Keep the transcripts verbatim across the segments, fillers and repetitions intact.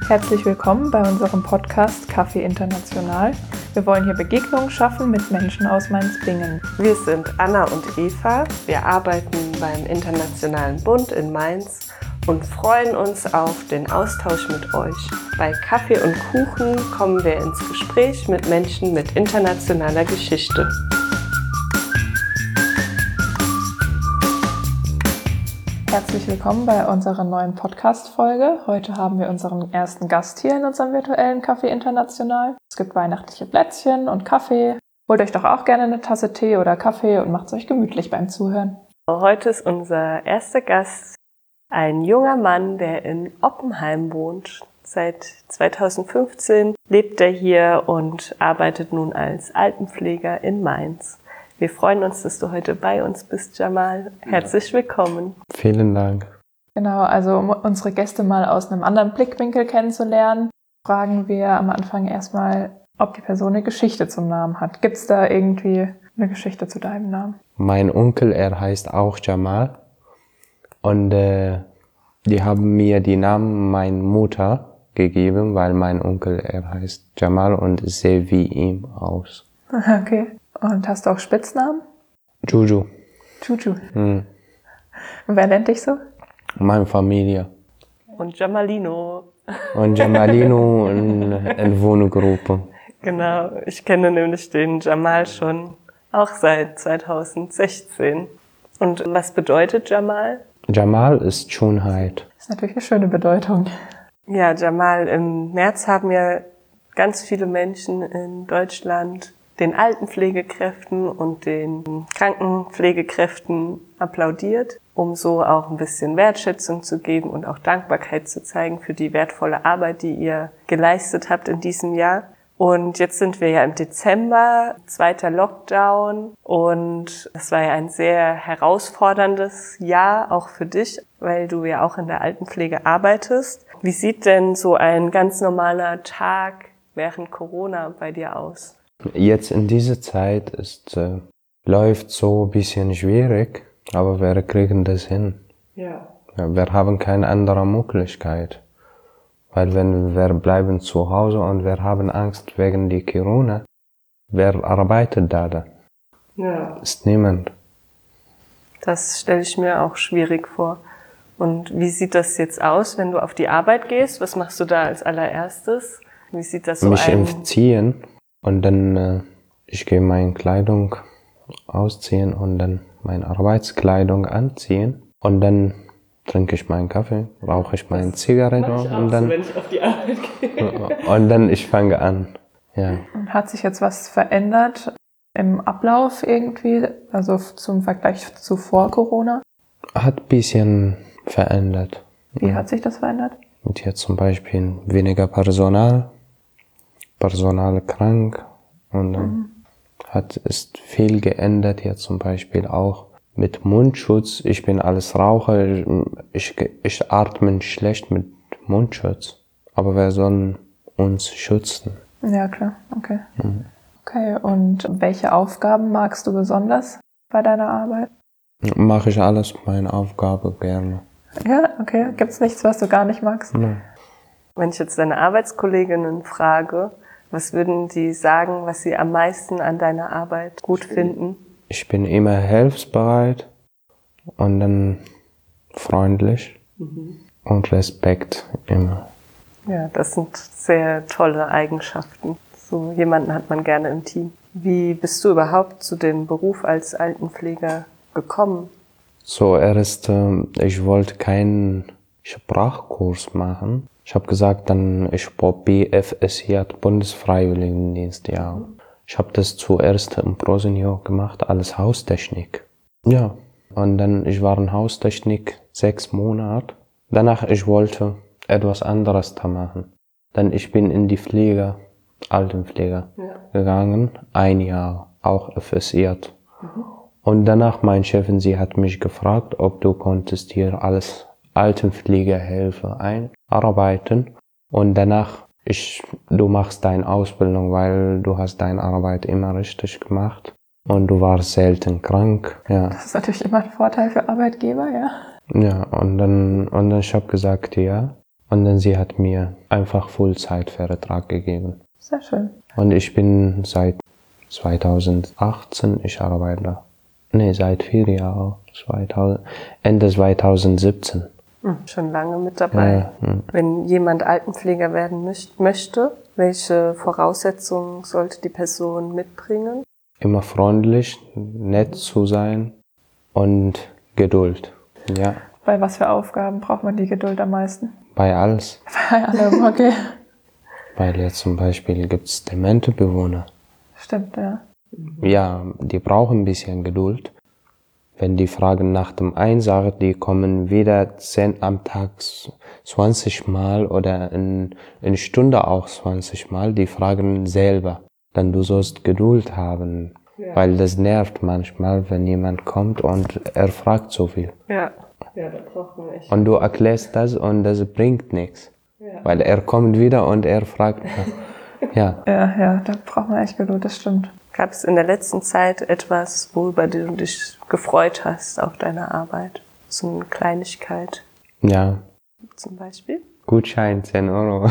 Herzlich willkommen bei unserem Podcast Kaffee International. Wir wollen hier Begegnungen schaffen mit Menschen aus Mainz-Bingen. Wir sind Anna und Eva. Wir arbeiten beim Internationalen Bund in Mainz und freuen uns auf den Austausch mit euch. Bei Kaffee und Kuchen kommen wir ins Gespräch mit Menschen mit internationaler Geschichte. Herzlich willkommen bei unserer neuen Podcast-Folge. Heute haben wir unseren ersten Gast hier in unserem virtuellen Kaffee International. Es gibt weihnachtliche Plätzchen und Kaffee. Holt euch doch auch gerne eine Tasse Tee oder Kaffee und macht es euch gemütlich beim Zuhören. Heute ist unser erster Gast ein junger Mann, der in Oppenheim wohnt. Seit zweitausendfünfzehn lebt er hier und arbeitet nun als Altenpfleger in Mainz. Wir freuen uns, dass du heute bei uns bist, Jamal. Herzlich willkommen. Vielen Dank. Genau, also um unsere Gäste mal aus einem anderen Blickwinkel kennenzulernen, fragen wir am Anfang erstmal, ob die Person eine Geschichte zum Namen hat. Gibt es da irgendwie eine Geschichte zu deinem Namen? Mein Onkel, er heißt auch Jamal. Und äh, die haben mir die Namen meiner Mutter gegeben, weil mein Onkel, er heißt Jamal und sehe wie ihm aus. Okay. Und hast du auch Spitznamen? Juju. Juju. Hm. Und wer nennt dich so? Meine Familie. Und Jamalino. Und Jamalino in, in Wohngruppe. Genau, ich kenne nämlich den Jamal schon auch seit zweitausendsechzehn. Und was bedeutet Jamal? Jamal ist Schönheit. Das ist natürlich eine schöne Bedeutung. Ja, Jamal, im März haben ja ganz viele Menschen in Deutschland den Altenpflegekräften und den Krankenpflegekräften applaudiert, um so auch ein bisschen Wertschätzung zu geben und auch Dankbarkeit zu zeigen für die wertvolle Arbeit, die ihr geleistet habt in diesem Jahr. Und jetzt sind wir ja im Dezember, zweiter Lockdown, und es war ja ein sehr herausforderndes Jahr, auch für dich, weil du ja auch in der Altenpflege arbeitest. Wie sieht denn so ein ganz normaler Tag während Corona bei dir aus? Jetzt in dieser Zeit ist, äh, läuft so ein bisschen schwierig, aber wir kriegen das hin. Ja. Ja, wir haben keine andere Möglichkeit. Weil wenn wir bleiben zu Hause und wir haben Angst wegen der Corona, wer arbeitet da? da? Ja. Ist niemand. Das stelle ich mir auch schwierig vor. Und wie sieht das jetzt aus, wenn du auf die Arbeit gehst? Was machst du da als allererstes? Wie sieht das so aus? Mich infizieren und dann äh, ich gehe meine Kleidung ausziehen und dann meine Arbeitskleidung anziehen und dann trinke ich meinen Kaffee, rauche ich meine Zigarette Mach ich auch und dann so, wenn ich auf die Arbeit gehe. und dann ich fange an. Ja. Und hat sich jetzt was verändert im Ablauf irgendwie, also zum Vergleich zu vor Corona? Hat ein bisschen verändert. Wie hat sich das verändert? Und jetzt zum Beispiel weniger Personal, Personal krank und dann mhm. hat ist viel geändert jetzt zum Beispiel auch mit Mundschutz. Ich bin alles Raucher, ich, ich atme schlecht mit Mundschutz, aber wir sollen uns schützen. Ja, klar, okay. Mhm. Okay, und welche Aufgaben magst du besonders bei deiner Arbeit? Mache ich alles meine Aufgabe gerne. Ja, okay. Gibt's nichts, was du gar nicht magst? Nein. Wenn ich jetzt deine Arbeitskolleginnen frage, was würden die sagen, was sie am meisten an deiner Arbeit gut finden? Ich bin immer hilfsbereit und dann freundlich mhm. und Respekt immer. Ja, das sind sehr tolle Eigenschaften. So jemanden hat man gerne im Team. Wie bist du überhaupt zu dem Beruf als Altenpfleger gekommen? So, erst, ich wollte keinen Sprachkurs machen. Ich habe gesagt, dann ich brauche B F S J, Bundesfreiwilligendienst, ja. Ich habe das zuerst im Prosenio gemacht, alles Haustechnik. Ja, und dann ich war in Haustechnik sechs Monate. Danach ich wollte etwas anderes da machen. Dann ich bin in die Pflege, Altenpflege ja. gegangen, ein Jahr, auch F S J. Mhm. Und danach mein Chefin, sie hat mich gefragt, ob du konntest hier alles Altenpflegehelfer einarbeiten. Und danach, ich, du machst deine Ausbildung, weil du hast deine Arbeit immer richtig gemacht. Und du warst selten krank. Ja. Das ist natürlich immer ein Vorteil für Arbeitgeber, ja. Ja, und dann, und dann ich habe gesagt, ja. Und dann sie hat mir einfach Vollzeitvertrag gegeben. Sehr schön. Und ich bin seit zweitausendachtzehn, ich arbeite, nee, seit vier Jahren, zweitausend, Ende zweitausendsiebzehn. Hm, schon lange mit dabei. Ja, hm. Wenn jemand Altenpfleger werden möcht- möchte, welche Voraussetzungen sollte die Person mitbringen? Immer freundlich, nett zu sein und Geduld. Ja, Bei was für Aufgaben braucht man die Geduld am meisten? bei alles. Bei allem, okay. Weil jetzt zum Beispiel gibt es demente Bewohner. Stimmt, ja. Ja, die brauchen ein bisschen Geduld. Wenn die fragen nach dem Einsatz, die kommen wieder zehn am Tag zwanzig Mal oder in eine Stunde auch zwanzig Mal. Die fragen selber. Dann du sollst Geduld haben, Ja. weil das nervt manchmal, wenn jemand kommt und er fragt so viel. Ja, ja, da braucht man echt. Und du erklärst das und das bringt nichts. Ja. Weil er kommt wieder und er fragt. Ja. Ja, ja, da braucht man echt Geduld, das stimmt. Gab es in der letzten Zeit etwas, worüber du dich gefreut hast auf deine Arbeit? So eine Kleinigkeit Ja. zum Beispiel? Gutschein, zehn Euro.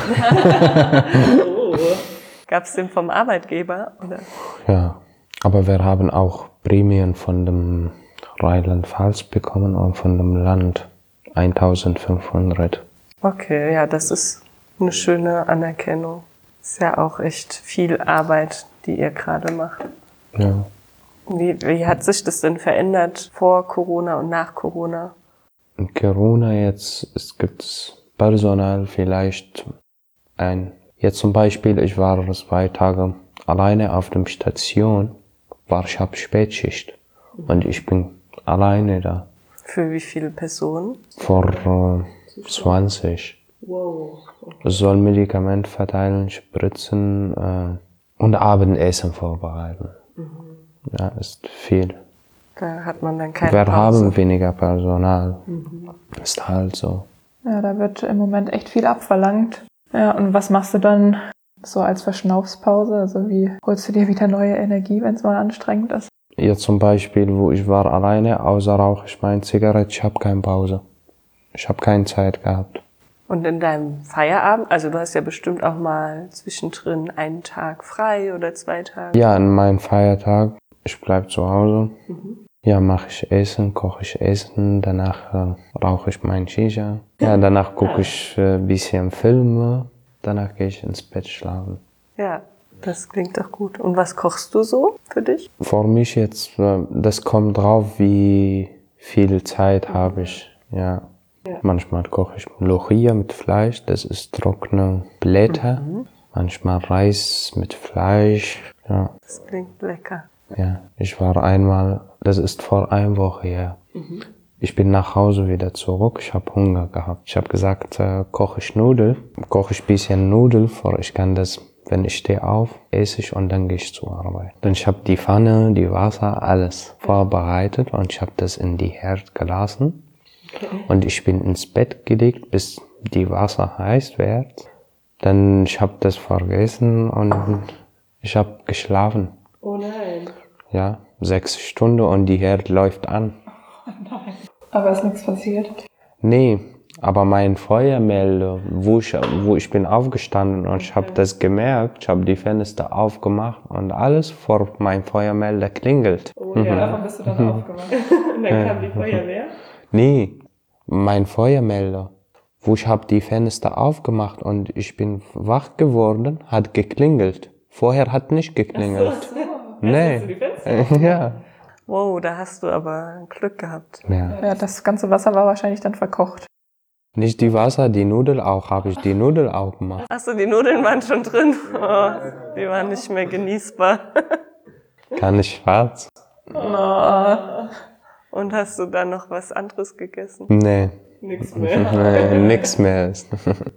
Gab es den vom Arbeitgeber? Oder? Ja. Aber wir haben auch Prämien von dem Rheinland-Pfalz bekommen und von dem Land eintausendfünfhundert. Okay, ja, das ist eine schöne Anerkennung. Ist ja auch echt viel Arbeit, die ihr gerade macht. Ja. Wie, wie hat sich das denn verändert vor Corona und nach Corona? In Corona jetzt, es gibt Personal vielleicht ein, jetzt zum Beispiel, ich war zwei Tage alleine auf der Station, war ich hab Spätschicht und ich bin alleine da. Für wie viele Personen? Vor äh, zwanzig. Wow. Ich soll Medikament verteilen, spritzen äh, und Abendessen vorbereiten. Mhm. Ja, ist viel. Da hat man dann keine Wir Pause. haben weniger Personal. Mhm. Ist halt so. Ja, da wird im Moment echt viel abverlangt. Ja, und was machst du dann so als Verschnaufspause? Also wie holst du dir wieder neue Energie, wenn es mal anstrengend ist? Jetzt zum Beispiel, wo ich war alleine, außer rauche ich meine Zigarette, ich habe keine Pause. Ich habe keine Zeit gehabt. Und in deinem Feierabend, also du hast ja bestimmt auch mal zwischendrin einen Tag frei oder zwei Tage. Ja, an meinem Feiertag, ich bleib zu Hause. Mhm. Ja, mache ich Essen, koche ich Essen, danach äh, rauche ich mein Shisha. Ja, danach gucke ich ein äh, bisschen Filme, danach gehe ich ins Bett schlafen. Ja, das klingt doch gut. Und was kochst du so für dich? Für mich jetzt, äh, das kommt drauf, wie viel Zeit habe ich, ja. Ja. Manchmal koche ich Lochia mit Fleisch, das ist trockene Blätter. Mhm. Manchmal Reis mit Fleisch, ja. Das klingt lecker. Ja, ich war einmal, das ist vor einer Woche her. Mhm. Ich bin nach Hause wieder zurück, ich habe Hunger gehabt. Ich habe gesagt, äh, koche ich Nudeln, koche ich ein bisschen Nudeln, vor ich kann das, wenn ich stehe auf, esse ich und dann gehe ich zur Arbeit. Dann ich habe die Pfanne, die Wasser, alles vorbereitet und ich habe das in die Herd gelassen. Okay. Und ich bin ins Bett gelegt, bis die Wasser heiß wird. Dann ich habe das vergessen und ich habe geschlafen. Oh nein. Ja, sechs Stunden und die Herd läuft an. Oh nein. Aber ist nichts passiert? Nee, aber mein Feuermelder, wo ich, wo ich bin aufgestanden und ich habe das gemerkt, ich habe die Fenster aufgemacht und alles vor meinem Feuermelder klingelt. Oh Ja, ja. davon bist du dann aufgemacht. Und dann kam die Feuerwehr? Nee, mein Feuermelder, wo ich habe die Fenster aufgemacht und ich bin wach geworden, hat geklingelt. Vorher hat nicht geklingelt. Ach so, ach so. Nee. Hast du die Fenster? Ja. Wow, da hast du aber Glück gehabt. Ja. Ja, das ganze Wasser war wahrscheinlich dann verkocht. Nicht die Wasser, die Nudel auch, habe ich die Nudel auch gemacht. Achso, die Nudeln waren schon drin. Oh, die waren nicht mehr genießbar. Kann ich schwarz? Oh. Und hast du dann noch was anderes gegessen? Nee. Nichts mehr. Nee, nix mehr ist.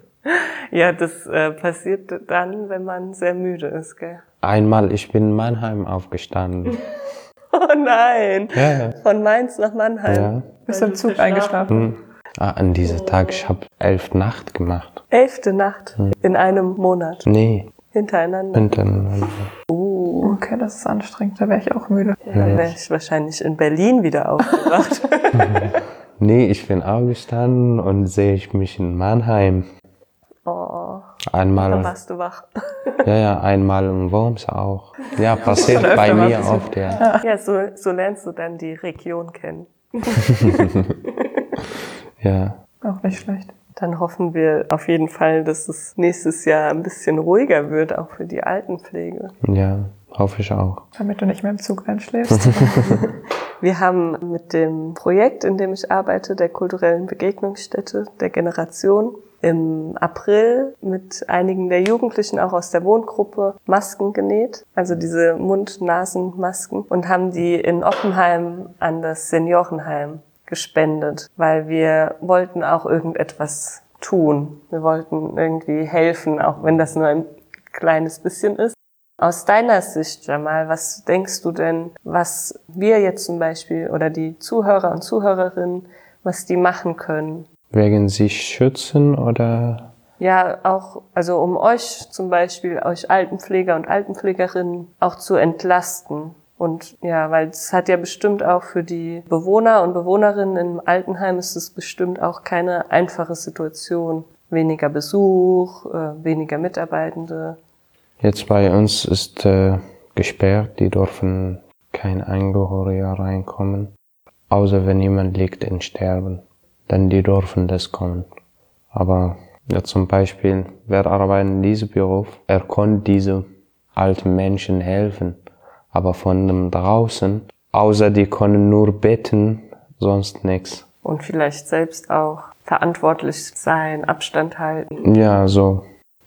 Ja, das äh, passiert dann, wenn man sehr müde ist, gell? Einmal, ich bin in Mannheim aufgestanden. Oh nein! Ja. Von Mainz nach Mannheim. Ja. Bist du im Zug eingeschlafen? Hm. Ah, an diesem Tag, ich habe elf Nacht gemacht. Elfte Nacht Hm. in einem Monat. Nee, Hintereinander. hintereinander. Uh, Okay, das ist anstrengend, da wäre ich auch müde. dann wäre ich wahrscheinlich in Berlin wieder aufgewacht. Nee, ich bin aufgestanden und sehe ich mich in Mannheim. Einmal. Dann warst du wach. Ja, ja, einmal in Worms auch. Ja, passiert bei mir oft, ja. Ja, so, so lernst du dann die Region kennen. Ja. Auch nicht schlecht. Dann hoffen wir auf jeden Fall, dass es nächstes Jahr ein bisschen ruhiger wird, auch für die Altenpflege. Ja, hoffe ich auch. Damit du nicht mehr im Zug einschläfst. Wir haben mit dem Projekt, in dem ich arbeite, der kulturellen Begegnungsstätte der Generation, im April mit einigen der Jugendlichen auch aus der Wohngruppe Masken genäht, also diese Mund-Nasen-Masken, und haben die in Oppenheim an das Seniorenheim gespendet, weil wir wollten auch irgendetwas tun. Wir wollten irgendwie helfen, auch wenn das nur ein kleines bisschen ist. Aus deiner Sicht, Jamal, was denkst du denn, was wir jetzt zum Beispiel oder die Zuhörer und Zuhörerinnen, was die machen können? Wegen sich schützen oder? Ja, auch, also um euch zum Beispiel, euch Altenpfleger und Altenpflegerinnen auch zu entlasten. Und ja, weil es hat ja bestimmt auch für die Bewohner und Bewohnerinnen im Altenheim ist es bestimmt auch keine einfache Situation. Weniger Besuch, äh, weniger Mitarbeitende. Jetzt bei uns ist äh, gesperrt, die dürfen kein Angehöriger reinkommen, außer wenn jemand liegt in Sterben. Dann die dürfen das kommen. Aber ja, zum Beispiel, wer arbeitet in diesem Beruf, er kann diese alten Menschen helfen. Aber von dem draußen, außer die können nur beten, sonst nichts. Und vielleicht selbst auch verantwortlich sein, Abstand halten. Ja, so.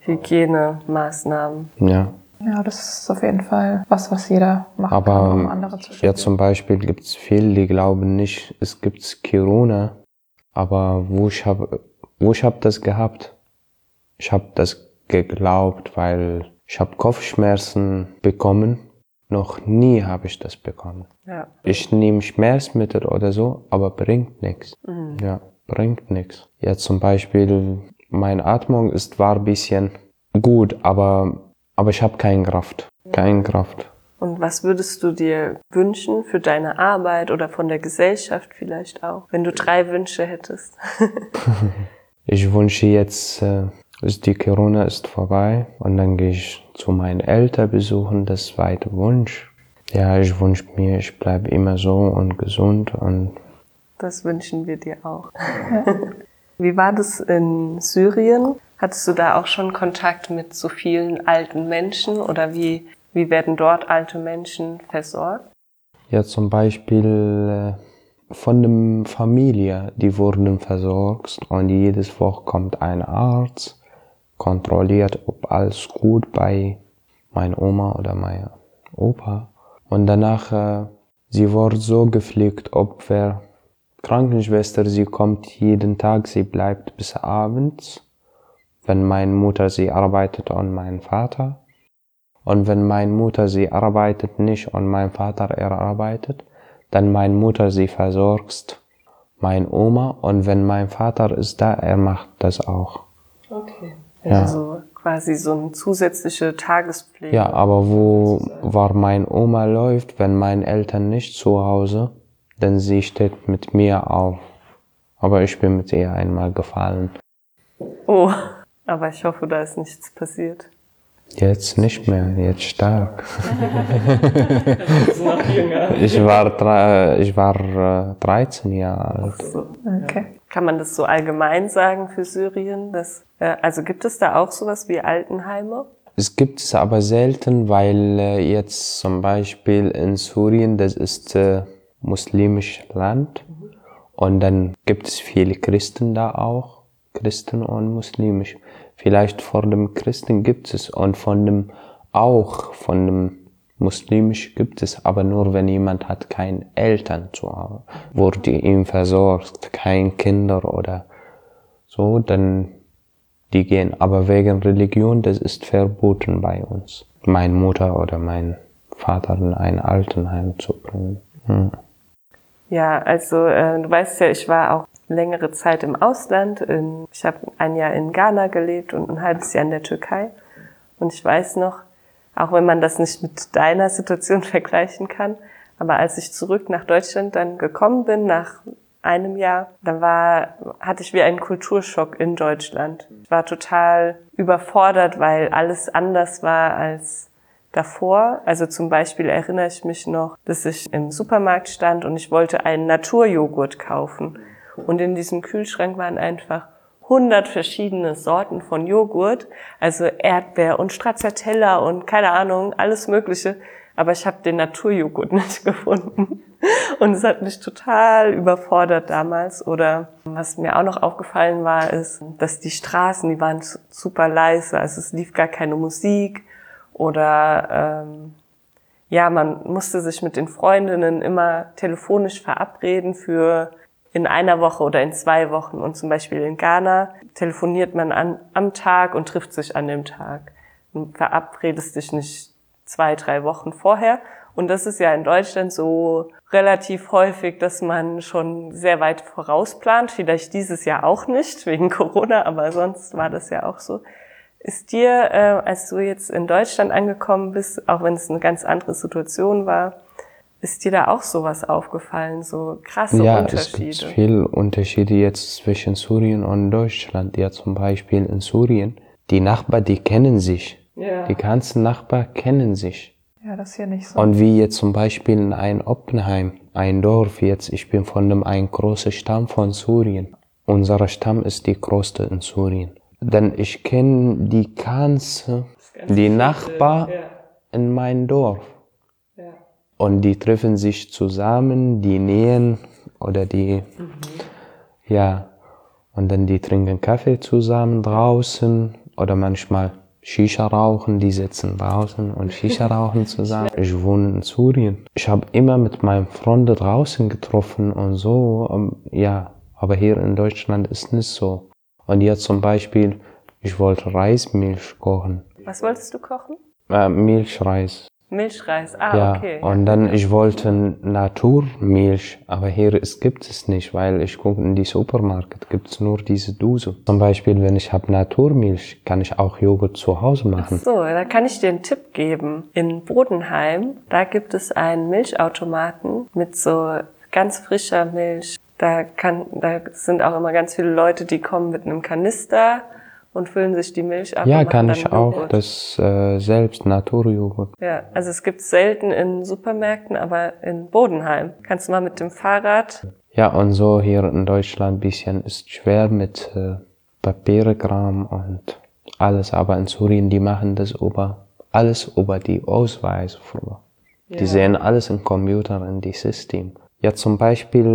Hygienemaßnahmen. Ja. Ja, das ist auf jeden Fall was, was jeder machen Aber kann, um andere zu schützen. ja, zum Beispiel gibt es viele, die glauben nicht, es gibt Corona. Aber wo ich habe, wo ich hab das gehabt? Ich habe das geglaubt, weil ich habe Kopfschmerzen bekommen. Noch nie habe ich das bekommen. Ja. Ich nehme Schmerzmittel oder so, aber bringt nichts. Mhm. Ja, bringt nichts. Ja, zum Beispiel, meine Atmung ist war ein bisschen gut, aber, aber ich habe keine Kraft. Keine Kraft. Und was würdest du dir wünschen für deine Arbeit oder von der Gesellschaft vielleicht auch, wenn du drei Wünsche hättest? Ich wünsche jetzt, äh, die Corona ist vorbei und dann gehe ich zu meinen Eltern besuchen, das zweite Wunsch. Ja, ich wünsche mir, ich bleibe immer so und gesund und... Das wünschen wir dir auch. Wie war das in Syrien? Hattest du da auch schon Kontakt mit so vielen alten Menschen oder wie, wie werden dort alte Menschen versorgt? Ja, zum Beispiel äh, von der Familie, die wurden versorgt und jedes Woche kommt ein Arzt, kontrolliert, ob alles gut bei meiner Oma oder meinem Opa. Und danach, äh, sie wurde so gepflegt, ob wer Krankenschwester, sie kommt jeden Tag, sie bleibt bis abends. Wenn meine Mutter, sie arbeitet und mein Vater. Und wenn meine Mutter, sie arbeitet nicht und mein Vater, er arbeitet, dann meine Mutter, sie versorgt meine Oma. Und wenn mein Vater ist da, er macht das auch. Okay. Ja. Also quasi so eine zusätzliche Tagespflege. Ja, aber wo war meine Oma läuft, wenn meine Eltern nicht zu Hause, denn sie steht mit mir auf. Aber ich bin mit ihr einmal gefallen. Oh, aber ich hoffe, da ist nichts passiert. Jetzt nicht mehr, jetzt stark. Das ist noch jünger. Ich war, drei, ich war äh, dreizehn Jahre alt. So. Okay. Kann man das so allgemein sagen für Syrien? Dass, äh, also gibt es da auch sowas wie Altenheime? Es gibt es aber selten, weil äh, jetzt zum Beispiel in Syrien, das ist äh, muslimisches Land. Mhm. Und dann gibt es viele Christen da auch. Christen und muslimisch. Vielleicht von dem Christen gibt es und von dem auch von dem muslimisch gibt es, aber nur wenn jemand hat keine Eltern zu Hause, wurde ihm versorgt, keine Kinder oder so, dann die gehen. Aber wegen Religion, das ist verboten bei uns. Meine Mutter oder mein Vater in ein Altenheim zu bringen. Hm. Ja, also äh, du weißt ja, ich war auch längere Zeit im Ausland. In, ich habe ein Jahr in Ghana gelebt und ein halbes Jahr in der Türkei. Und ich weiß noch, auch wenn man das nicht mit deiner Situation vergleichen kann, aber als ich zurück nach Deutschland dann gekommen bin, nach einem Jahr. Da war, hatte ich wie einen Kulturschock in Deutschland. Ich war total überfordert, weil alles anders war als davor. Also zum Beispiel erinnere ich mich noch, dass ich im Supermarkt stand und ich wollte einen Naturjoghurt kaufen. Und in diesem Kühlschrank waren einfach hundert verschiedene Sorten von Joghurt, also Erdbeer und Stracciatella und keine Ahnung, alles Mögliche. Aber ich habe den Naturjoghurt nicht gefunden. Und es hat mich total überfordert damals. Oder was mir auch noch aufgefallen war, ist, dass die Straßen, die waren super leise. Also es lief gar keine Musik. Oder ähm, ja, man musste sich mit den Freundinnen immer telefonisch verabreden für in einer Woche oder in zwei Wochen. Und zum Beispiel in Ghana telefoniert man an, am Tag und trifft sich an dem Tag. Und verabredest dich nicht zwei, drei Wochen vorher. Und das ist ja in Deutschland so relativ häufig, dass man schon sehr weit vorausplant. Vielleicht dieses Jahr auch nicht, wegen Corona, aber sonst war das ja auch so. Ist dir, äh, als du jetzt in Deutschland angekommen bist, auch wenn es eine ganz andere Situation war, ist dir da auch sowas aufgefallen, so krasse ja, Unterschiede? Ja, es gibt viele Unterschiede jetzt zwischen Syrien und Deutschland. Ja, zum Beispiel in Syrien, die Nachbarn, die kennen sich. Ja. Die ganzen Nachbarn kennen sich. Ja, das ist hier nicht so. Und wie jetzt zum Beispiel in ein Oppenheim, ein Dorf jetzt, ich bin von einem ein großer Stamm von Syrien. Unser Stamm ist die größte in Syrien. Denn ich kenne die ganze, die Nachbarn ja. in meinem Dorf. Ja. Und die treffen sich zusammen, die nähen oder die, mhm. ja, und dann die trinken Kaffee zusammen draußen oder manchmal Shisha rauchen, die sitzen draußen und Shisha rauchen zusammen. Ich wohne in Syrien. Ich habe immer mit meinen Freunden draußen getroffen und so, um, ja, aber hier in Deutschland ist nicht so. Und jetzt zum Beispiel, ich wollte Reismilch kochen. Was wolltest du kochen? Äh, Milchreis. Milchreis, ah, ja, okay. Und dann, ich wollte Naturmilch, aber hier ist, gibt es nicht, weil ich gucke in die Supermarkt, gibt es nur diese Dose. Zum Beispiel, wenn ich habe Naturmilch, kann ich auch Joghurt zu Hause machen. Ach so, da kann ich dir einen Tipp geben. In Bodenheim, da gibt es einen Milchautomaten mit so ganz frischer Milch. Da kann, da sind auch immer ganz viele Leute, die kommen mit einem Kanister und füllen sich die Milch ab. Ja, kann ich auch, das äh, selbst Naturjoghurt. Ja, also es gibt's selten in Supermärkten, aber in Bodenheim kannst du mal mit dem Fahrrad. Ja, und so hier in Deutschland ein bisschen ist schwer mit äh, Papierkram und alles, aber in Syrien, die machen das über, alles über die Ausweis. Die ja. sehen alles im Computer, in die System. Ja, zum Beispiel,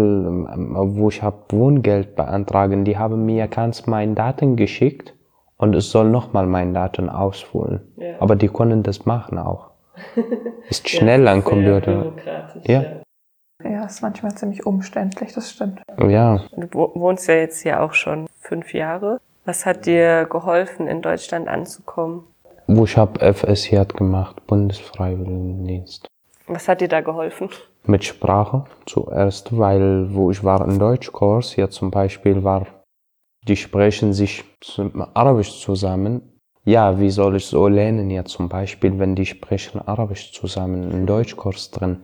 wo ich hab Wohngeld beantragen, die haben mir ganz meine Daten geschickt und es soll nochmal meine Daten ausfüllen. Ja. Aber die können das machen auch. Ist schnell ja, am Computer. Ja. Ja, ist manchmal ziemlich umständlich, das stimmt. Ja. Du wohnst ja jetzt hier auch schon fünf Jahre. Was hat dir geholfen, in Deutschland anzukommen? Wo ich hab F S J gemacht, Bundesfreiwilligendienst. Was hat dir da geholfen? Mit Sprache zuerst, weil wo ich war im Deutschkurs, ja zum Beispiel war, die sprechen sich Arabisch zusammen. Ja, wie soll ich so lernen, ja zum Beispiel, wenn die sprechen Arabisch zusammen im Deutschkurs drin.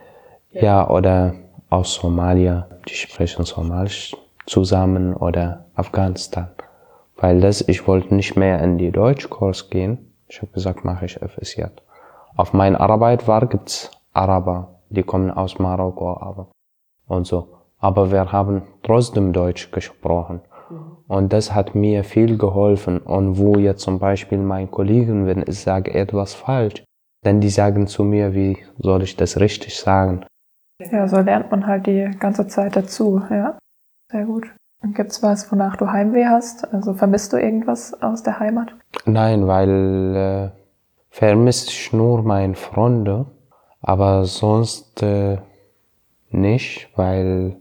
Ja, oder aus Somalia, die sprechen Somalisch zusammen oder Afghanistan. Weil das, ich wollte nicht mehr in die Deutschkurs gehen. Ich habe gesagt, mache ich F S J. Auf meiner Arbeit war, gibt's Araber. Die kommen aus Marokko, aber und so. Aber wir haben trotzdem Deutsch gesprochen. Mhm. Und das hat mir viel geholfen. Und wo jetzt zum Beispiel meine Kollegen, wenn ich sage etwas falsch, dann die sagen zu mir, wie soll ich das richtig sagen? Ja, so lernt man halt die ganze Zeit dazu, ja. Sehr gut. Und gibt's was, wonach du Heimweh hast? Also vermisst du irgendwas aus der Heimat? Nein, weil äh, vermisse ich nur meine Freunde. Aber sonst äh, nicht, weil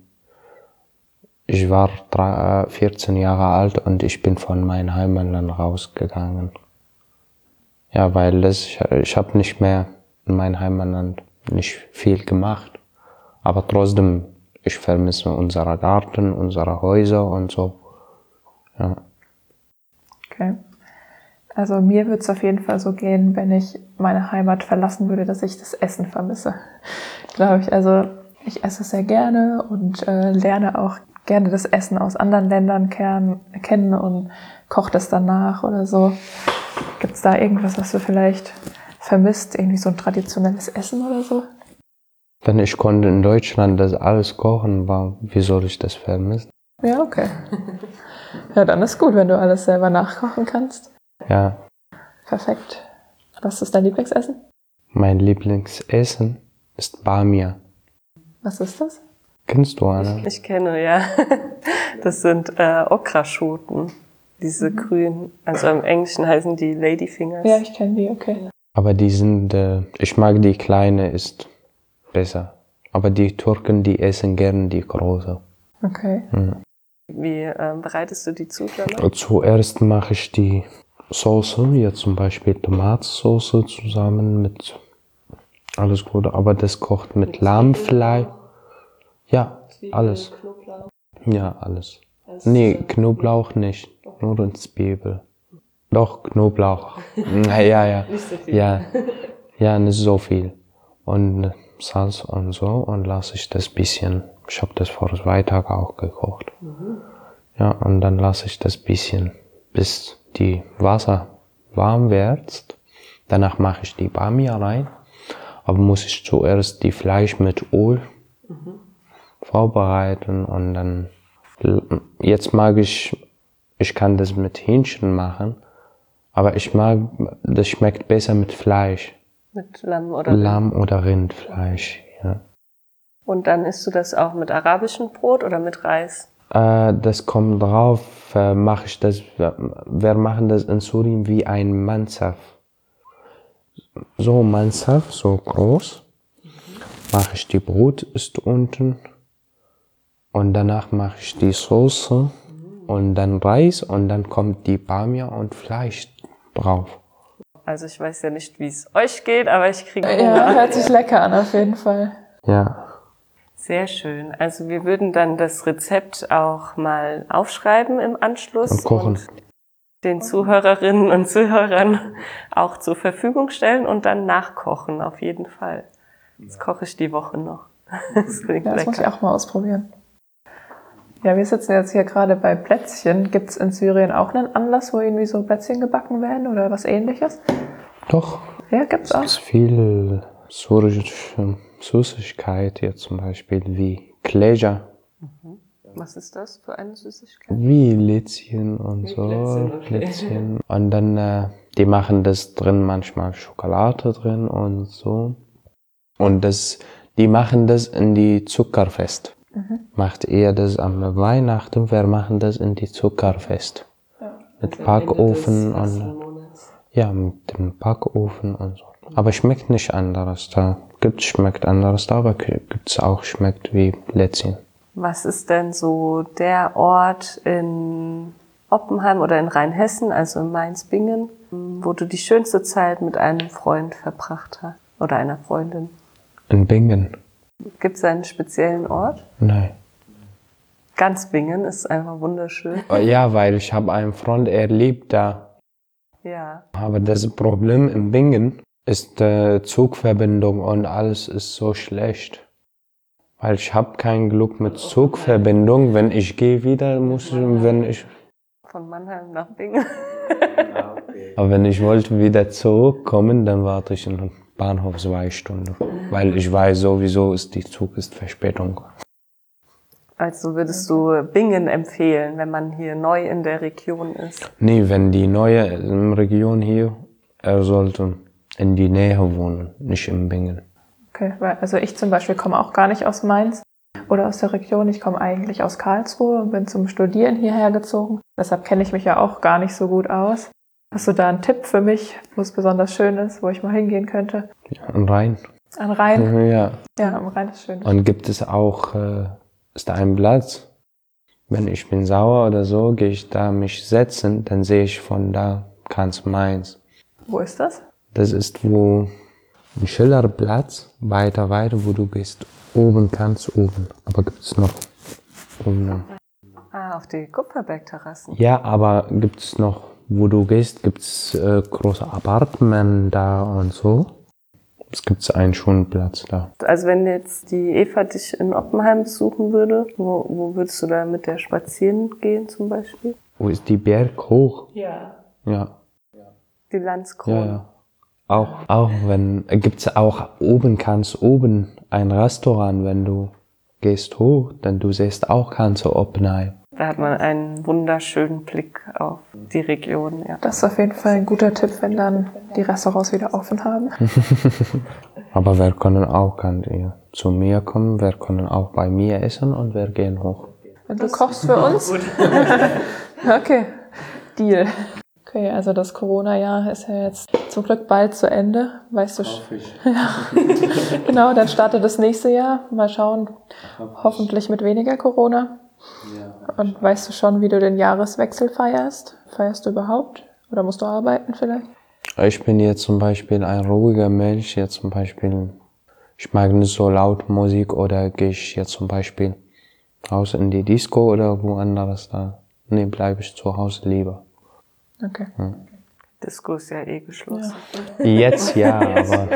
ich war vierzehn Jahre alt und ich bin von meinem Heimatland rausgegangen. Ja, weil das, ich, ich habe nicht mehr in meinem Heimatland nicht viel gemacht. Aber trotzdem, ich vermisse unseren Garten, unsere Häuser und so. Ja. Okay. Also mir würde es auf jeden Fall so gehen, wenn ich meine Heimat verlassen würde, dass ich das Essen vermisse. Glaube ich. Also Ich esse sehr gerne und äh, lerne auch gerne das Essen aus anderen Ländern kern, kennen und koche das danach oder so. Gibt es da irgendwas, was du vielleicht vermisst? Irgendwie so ein traditionelles Essen oder so? Wenn ich konnte in Deutschland das alles kochen, war, wie soll ich das vermissen? Ja, okay. Ja, dann ist gut, wenn du alles selber nachkochen kannst. Ja. Perfekt. Was ist dein Lieblingsessen? Mein Lieblingsessen ist Bamia. Was ist das? Kennst du, Anna? Ich kenne, ja. Das sind äh, Okraschoten, diese mhm. grünen. Also im Englischen heißen die Ladyfingers. Ja, ich kenne die, okay. Aber die sind, äh, ich mag die kleine, ist besser. Aber die Türken, die essen gern die große. Okay. Mhm. Wie äh, bereitest du die zu? Dann? Zuerst mache ich die Soße, ja zum Beispiel Tomatensauce zusammen mit alles Gute, aber das kocht mit, mit Lammfleisch. Ja, Zwiebeln, alles. Knoblauch. Ja, alles. Das nee, Knoblauch nicht, nur in Zwiebel. Doch, Knoblauch. ja, ja. Nicht so viel. Ja, ja, nicht so viel. Und Salz und so und lasse ich das bisschen, ich habe das vor zwei Tagen auch gekocht. Mhm. Ja, und dann lasse ich das bisschen, bis die Wasser warm wird. Danach mache ich die Bamia rein. Aber muss ich zuerst die Fleisch mit Öl mhm. vorbereiten und dann, jetzt mag ich, ich kann das mit Hähnchen machen, aber ich mag, das schmeckt besser mit Fleisch. Mit Lamm oder Rind. Lamm oder Rindfleisch, ja. Und dann isst du das auch mit arabischem Brot oder mit Reis? Äh, das kommt drauf, äh, mache ich das, wir machen das in Syrien wie ein Mansaf. So Mansaf, so groß, mhm. mache ich die Brot, ist unten und danach mache ich die Soße mhm. und dann Reis und dann kommt die Bamia und Fleisch drauf. Also ich weiß ja nicht, wie es euch geht, aber ich kriege Hunger. Ja, hört sich lecker an auf jeden Fall. Ja. Sehr schön. Also wir würden dann das Rezept auch mal aufschreiben im Anschluss. Und kochen. Und den Zuhörerinnen und Zuhörern auch zur Verfügung stellen und dann nachkochen, auf jeden Fall. Das koche ich die Woche noch. Das klingt ja, das lecker. muss ich auch mal ausprobieren. Ja, wir sitzen jetzt hier gerade bei Plätzchen. Gibt es in Syrien auch einen Anlass, wo irgendwie so Plätzchen gebacken werden oder was Ähnliches? Doch. Ja, gibt's auch. Es ist viel syrische Süßigkeit hier zum Beispiel wie Kleja. Mhm. Was ist das für eine Süßigkeit? Wie Lätzchen und wie so. Lätzchen, okay. Lätzchen. Und dann, äh, die machen das drin, manchmal Schokolade drin und so. Und das, die machen das in die Zuckerfest. Mhm. Macht eher das am Weihnachten, wir machen das in die Zuckerfest. Ja. Mit Backofen und, ja, mit dem Backofen und so. Aber schmeckt nicht anderes da. Gibt, schmeckt anderes da, aber gibt's auch, schmeckt wie Lätzchen. Was ist denn so der Ort in Oppenheim oder in Rheinhessen, also in Mainz-Bingen, wo du die schönste Zeit mit einem Freund verbracht hast oder einer Freundin? In Bingen. Gibt es einen speziellen Ort? Nein. Ganz Bingen ist einfach wunderschön. Ja, weil ich habe einen Freund, er lebt da. Ja. Aber das Problem in Bingen ist äh, Zugverbindung und alles ist so schlecht. Weil ich habe kein Glück mit Zugverbindung. Wenn ich gehe wieder, muss ich, wenn ich... Von Mannheim nach Bingen. Aber wenn ich wollte wieder zurückkommen, dann warte ich in Bahnhof zwei Stunden. Weil ich weiß sowieso, ist die Zug ist Verspätung. Also würdest du Bingen empfehlen, wenn man hier neu in der Region ist? Nee, wenn die neue Region hier, er sollte in die Nähe wohnen, nicht in Bingen. Okay, weil, also ich zum Beispiel komme auch gar nicht aus Mainz oder aus der Region. Ich komme eigentlich aus Karlsruhe und bin zum Studieren hierher gezogen. Deshalb kenne ich mich ja auch gar nicht so gut aus. Hast du da einen Tipp für mich, wo es besonders schön ist, wo ich mal hingehen könnte? Ja, am Rhein. An Rhein? Ja. Ja, am Rhein ist schön. Und gibt es auch, äh, ist da ein Platz? Wenn ich bin sauer oder so, gehe ich da mich setzen, dann sehe ich von da ganz Mainz. Wo ist das? Das ist wo ein Schillerplatz, weiter, weiter, wo du gehst. Oben, ganz oben. Aber gibt es noch oben? Ah, auf die Kupferbergterrassen. Ja, aber gibt es noch, wo du gehst, gibt es äh, große Appartements da und so. Es gibt einen schönen Platz da. Also wenn jetzt die Eva dich in Oppenheim besuchen würde, wo, wo würdest du da mit der spazieren gehen zum Beispiel? Wo ist die Berg hoch? Ja. Ja. Die Landskrone. Ja, ja. Auch, auch wenn, gibt's auch oben, kannst oben ein Restaurant, wenn du gehst hoch, dann du siehst auch kannst du Oppenheim. Da hat man einen wunderschönen Blick auf die Region, ja. Das ist auf jeden Fall ein guter Tipp, wenn dann die Restaurants wieder offen haben. Aber wir können auch, könnt ihr zu mir kommen, wir können auch bei mir essen und wir gehen hoch. Und du kochst für uns? Okay, Deal. Okay, also das Corona-Jahr ist ja jetzt zum Glück bald zu Ende, weißt du schon. Ja. Genau, dann startet das nächste Jahr. Mal schauen, hoffentlich mit weniger Corona. Und weißt du schon, wie du den Jahreswechsel feierst? Feierst du überhaupt? Oder musst du arbeiten vielleicht? Ich bin jetzt zum Beispiel ein ruhiger Mensch. Jetzt zum Beispiel, ich mag nicht so laut Musik oder gehe ich jetzt zum Beispiel raus in die Disco oder woanders da. Nee, bleibe ich zu Hause lieber. Okay. Hm. Disco ist ja eh geschlossen. Ja. Jetzt ja, aber...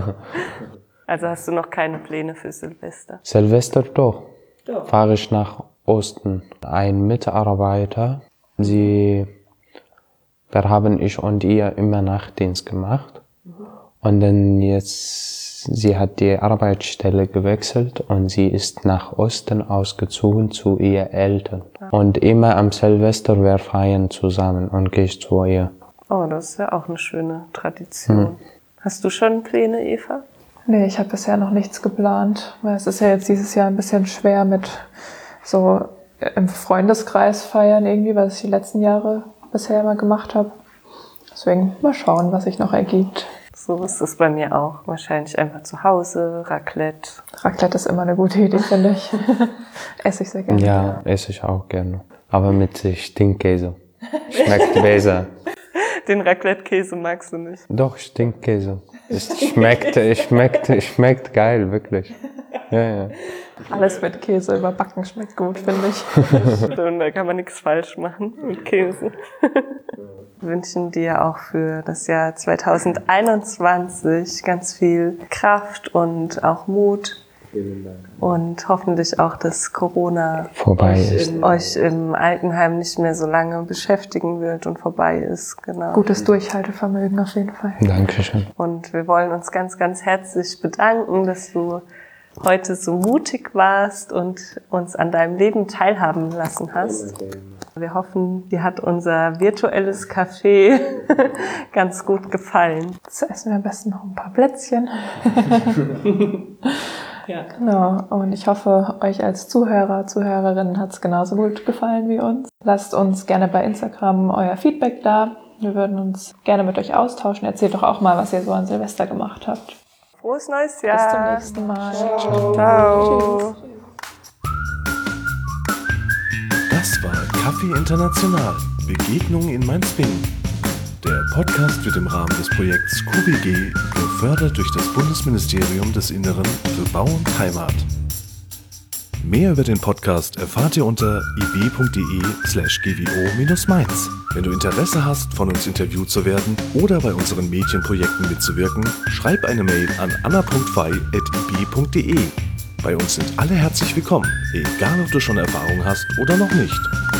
Also hast du noch keine Pläne für Silvester? Silvester doch. Doch. Fahre ich nach Osten. Ein Mitarbeiter, sie, wir haben ich und ihr immer Nachtdienst gemacht. Mhm. Und dann jetzt, sie hat die Arbeitsstelle gewechselt und sie ist nach Osten ausgezogen zu ihr Eltern. Ja. Und immer am Silvester wir feiern zusammen und gehe ich zu ihr. Oh, das ist ja auch eine schöne Tradition. Hm. Hast du schon Pläne, Eva? Nee, ich habe bisher noch nichts geplant, weil es ist ja jetzt dieses Jahr ein bisschen schwer mit so im Freundeskreis feiern irgendwie, was ich die letzten Jahre bisher immer gemacht habe. Deswegen mal schauen, was sich noch ergibt. So ist es bei mir auch. Wahrscheinlich einfach zu Hause, Raclette. Raclette ist immer eine gute Idee, finde ich. Esse ich sehr gerne. Ja, esse ich auch gerne. Aber mit Stinkkäse. Schmeckt besser. Den Raclette-Käse magst du nicht? Doch, Stinkkäse. Es schmeckt, es schmeckt, es schmeckt geil, wirklich. Ja, ja. Alles mit Käse überbacken schmeckt gut, finde ich. Und da kann man nichts falsch machen mit Käse. Wir wünschen dir auch für das Jahr zwanzig einundzwanzig ganz viel Kraft und auch Mut. Vielen Dank. Und hoffentlich auch, dass Corona vorbei euch, ist. In, euch im Altenheim nicht mehr so lange beschäftigen wird und vorbei ist. Genau. Gutes Durchhaltevermögen auf jeden Fall. Dankeschön. Und wir wollen uns ganz, ganz herzlich bedanken, dass du heute so mutig warst und uns an deinem Leben teilhaben lassen hast. Wir hoffen, dir hat unser virtuelles Café ganz gut gefallen. Jetzt essen wir am besten noch ein paar Plätzchen. Ja. Genau. Und ich hoffe, euch als Zuhörer, Zuhörerinnen hat es genauso gut gefallen wie uns. Lasst uns gerne bei Instagram euer Feedback da. Wir würden uns gerne mit euch austauschen. Erzählt doch auch mal, was ihr so an Silvester gemacht habt. Frohes neues Jahr. Bis zum nächsten Mal. Ciao. Ciao. Das war Kaffee International. Begegnungen in Mainz-Bingen. Der Podcast wird im Rahmen des Projekts Q B G gefördert durch das Bundesministerium des Inneren für Bau und Heimat. Mehr über den Podcast erfahrt ihr unter ib.de slash gwo-mainz. Wenn du Interesse hast, von uns interviewt zu werden oder bei unseren Mädchenprojekten mitzuwirken, schreib eine Mail an anna punkt fey at ib punkt de. Bei uns sind alle herzlich willkommen, egal ob du schon Erfahrung hast oder noch nicht.